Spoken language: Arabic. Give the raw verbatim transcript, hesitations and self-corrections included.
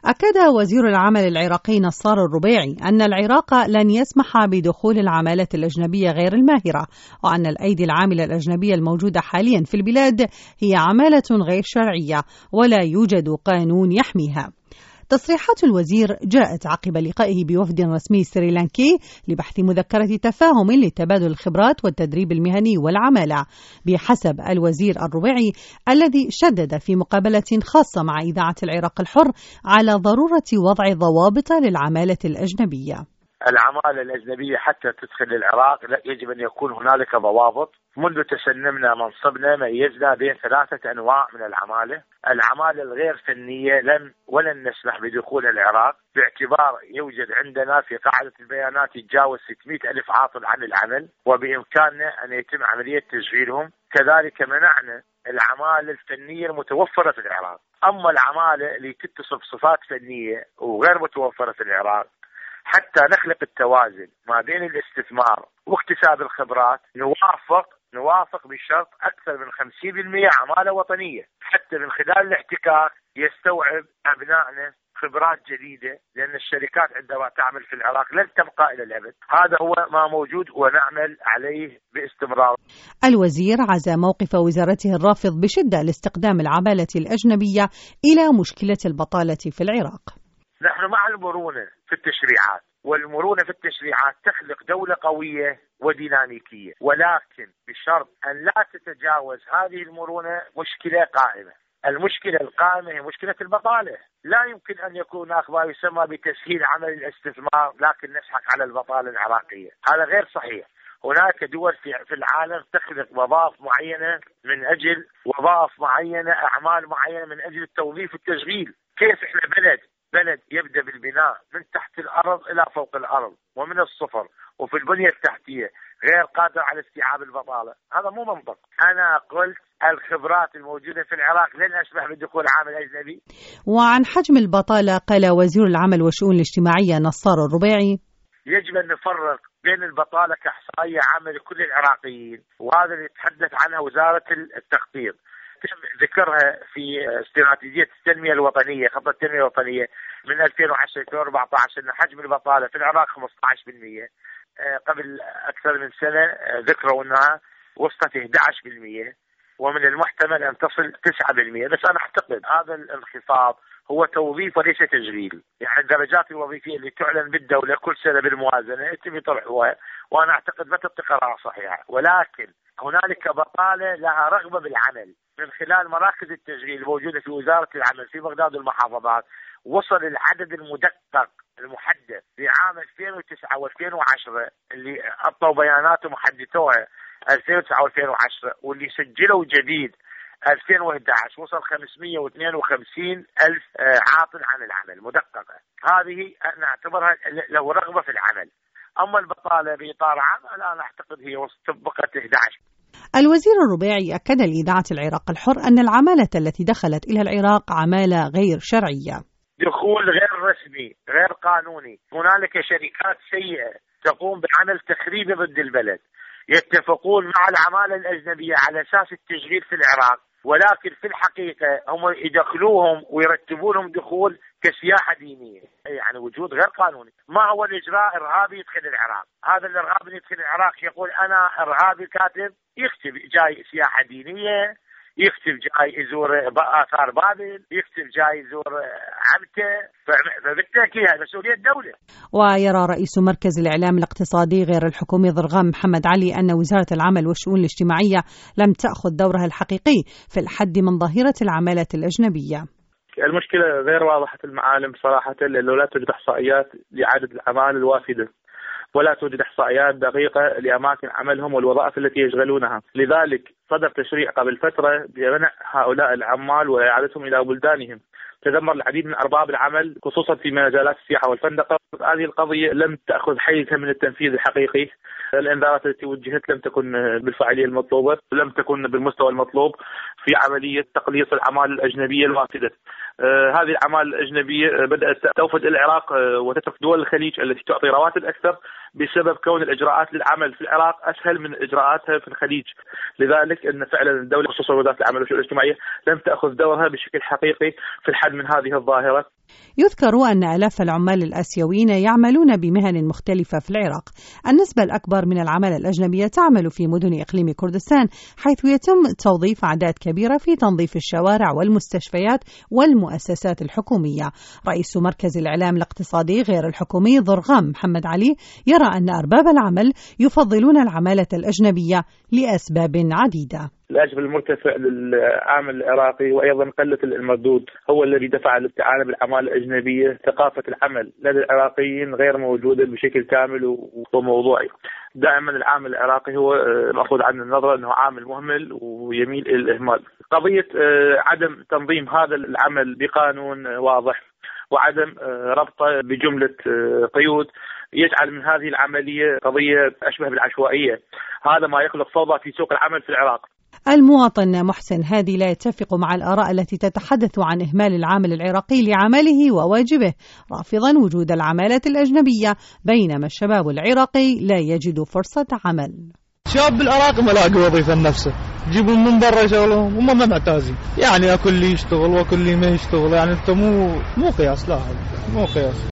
أكد وزير العمل العراقي نصار الربيعي أن العراق لن يسمح بدخول العمالة الأجنبية غير الماهرة، وأن الأيدي العاملة الأجنبية الموجودة حاليا في البلاد هي عمالة غير شرعية ولا يوجد قانون يحميها. تصريحات الوزير جاءت عقب لقائه بوفد رسمي سريلانكي لبحث مذكرة تفاهم لتبادل الخبرات والتدريب المهني والعمالة. بحسب الوزير الربيعي الذي شدد في مقابلة خاصة مع إذاعة العراق الحر على ضرورة وضع ضوابط للعمالة الأجنبية. العمالة الأجنبية حتى تدخل العراق يجب أن يكون هنالك ضوابط. منذ تسنمنا منصبنا ميزنا بين ثلاثة أنواع من العمالة. العمالة الغير فنية لن ولن نسمح بدخول العراق، باعتبار يوجد عندنا في قاعدة البيانات يتجاوز ستمائة ألف عاطل عن العمل، وبإمكاننا أن يتم عملية تشغيلهم. كذلك منعنا العمالة الفنية المتوفرة في العراق. أما العمالة اللي تتصف صفات فنية وغير متوفرة في العراق، حتى نخلق التوازن ما بين الاستثمار واكتساب الخبرات، نوافق نوافق بشرط أكثر من خمسين بالمئة عمالة وطنية، حتى من خلال الاحتكاك يستوعب أبنائنا خبرات جديدة، لأن الشركات عندما تعمل في العراق لن تبقى إلى الأبد. هذا هو ما موجود ونعمل عليه باستمرار. الوزير عزى موقف وزارته الرافض بشدة لاستخدام العمالة الأجنبية إلى مشكلة البطالة في العراق. نحن مع المرونة في التشريعات، والمرونة في التشريعات تخلق دولة قوية وديناميكية، ولكن بشرط أن لا تتجاوز هذه المرونة مشكلة قائمة. المشكلة القائمة هي مشكلة البطالة. لا يمكن أن يكون هناك ما يسمى بتسهيل عمل الاستثمار لكن نسحق على البطالة العراقية، هذا غير صحيح. هناك دول في العالم تخلق وظائف معينة من أجل وظائف معينة، أعمال معينة من أجل التوظيف والتشغيل. كيف إحنا بلد بلد يبدأ بالبناء من تحت الأرض إلى فوق الأرض ومن الصفر، وفي البنية التحتية غير قادر على استيعاب البطالة؟ هذا مو منطق. أنا قلت الخبرات الموجودة في العراق لن أسمح بدخول عامل أجنبي. وعن حجم البطالة قال وزير العمل والشؤون الاجتماعية نصار الربيعي: يجب أن نفرق بين البطالة كإحصائية عامة لكل العراقيين، وهذا اللي تحدث عنها وزارة التخطيط، تم ذكرها في استراتيجية التنمية الوطنية، خطة التنمية الوطنية من ألفين وعشرة ألفين وأربعة عشر، أن حجم البطالة في العراق خمسة عشر بالمئة. قبل أكثر من سنة ذكروا أنها وصلت إحدى عشر بالمئة، ومن المحتمل أن تصل تسعة بالمئة. بس أنا أعتقد هذا الانخفاض هو توظيف وليس تشغيل. يعني الدرجات الوظيفية اللي تعلن بالدولة كل سنة بالموازنة يتم يطرحوها، وأنا أعتقد ما تبقى قرار صحيحة، ولكن هنالك بطالة لها رغبة بالعمل من خلال مراكز التشغيل الموجودة في وزارة العمل في بغداد والمحافظات. وصل العدد المدقق المحدد في عام ألفين وتسعة وألفين وعشرة اللي أعطوا بياناتهم وحددوها ألفين وتسعة وألفين وعشرة، واللي سجلوا جديد ألفين وأحد عشر وصل خمسمئة واثنين وخمسين ألف عاطل عن العمل مدققة. هذه نعتبرها له رغبة في العمل. أما البطالة بإطار عام لا نعتقد هي طبقت إحدى عشر. الوزير الربيعي أكد لإذاعة العراق الحر أن العمالة التي دخلت إلى العراق عمالة غير شرعية، دخول غير رسمي غير قانوني. هنالك شركات سيئة تقوم بعمل تخريبي ضد البلد، يتفقون مع العمالة الأجنبية على أساس التشغيل في العراق، ولكن في الحقيقة هم يدخلوهم ويرتبونهم دخول كسياحة دينية، يعني وجود غير قانوني. ما هو الإجراء إرهابي يدخل العراق؟ هذا الإرهابي يدخل العراق يقول أنا إرهابي كاتب، يكتب جاي سياحة دينية، يكتب جاي يزور آثار بابل، يكتب جاي يزور عبته، فبالتالي هذا مسؤولية الدولة. ويرى رئيس مركز الإعلام الاقتصادي غير الحكومي ضرغام محمد علي أن وزارة العمل والشؤون الاجتماعية لم تأخذ دورها الحقيقي في الحد من ظاهرة العمالة الأجنبية. المشكلة غير واضحة المعالم صراحة، لأنه لا توجد إحصائيات لعدد العمال الوافدة، ولا توجد إحصائيات دقيقة لأماكن عملهم والوظائف التي يشغلونها. لذلك صدر تشريع قبل فترة بمنع هؤلاء العمال وإعادتهم إلى بلدانهم، تدمر العديد من أرباب العمل خصوصا في مجالات السياحة والفندقة. هذه القضية لم تأخذ حيزها من التنفيذ الحقيقي. الإنذارات التي وجهت لم تكن بالفعالية المطلوبة، لم تكن بالمستوى المطلوب في عملية تقليص الأعمال الأجنبية الوافدة. آه هذه الأعمال الأجنبية بدأت توفد العراق آه وتترك دول الخليج التي تعطي رواتب أكثر بسبب كون الإجراءات للعمل في العراق أسهل من إجراءاتها في الخليج. لذلك أن فعلا الدولة خصوصا وزارة العمل والشؤون الاجتماعية لم تأخذ دورها بشكل حقيقي في الحد من هذه الظاهرة. يذكر أن آلاف العمال الآسيويين يعملون بمهن مختلفة في العراق. النسبة الأكبر من العمالة الأجنبية تعمل في مدن إقليم كردستان، حيث يتم توظيف أعداد كبيرة في تنظيف الشوارع والمستشفيات والمؤسسات الحكومية. رئيس مركز الإعلام الاقتصادي غير الحكومي ضرغام محمد علي يرى أن أرباب العمل يفضلون العمالة الأجنبية لأسباب عديدة. الأجر المرتفع للعامل العراقي وأيضا قلة المردود هو الذي دفع للاستعانة بالأعمال الأجنبية. ثقافة العمل لدى العراقيين غير موجودة بشكل كامل وموضوعي. دائما العامل العراقي هو مأخوذ عن النظرة أنه عامل مهمل ويميل إلى الإهمال. قضية عدم تنظيم هذا العمل بقانون واضح وعدم ربطه بجملة قيود يجعل من هذه العملية قضية أشبه بالعشوائية. هذا ما يخلق فوضى في سوق العمل في العراق. المواطن محسن هادي لا يتفق مع الآراء التي تتحدث عن إهمال العامل العراقي لعمله وواجبه، رافضا وجود العمالة الأجنبية، بينما الشباب العراقي لا يجد فرصة عمل. شاب العراق ما لاقي وظيفة لنفسه، جيبهم من برا يشغلهم وما ما معتازين، يعني أكل لي يشتغل وأكل لي ما يشتغل، يعني أنت مو مو قياس، لا مو قياس.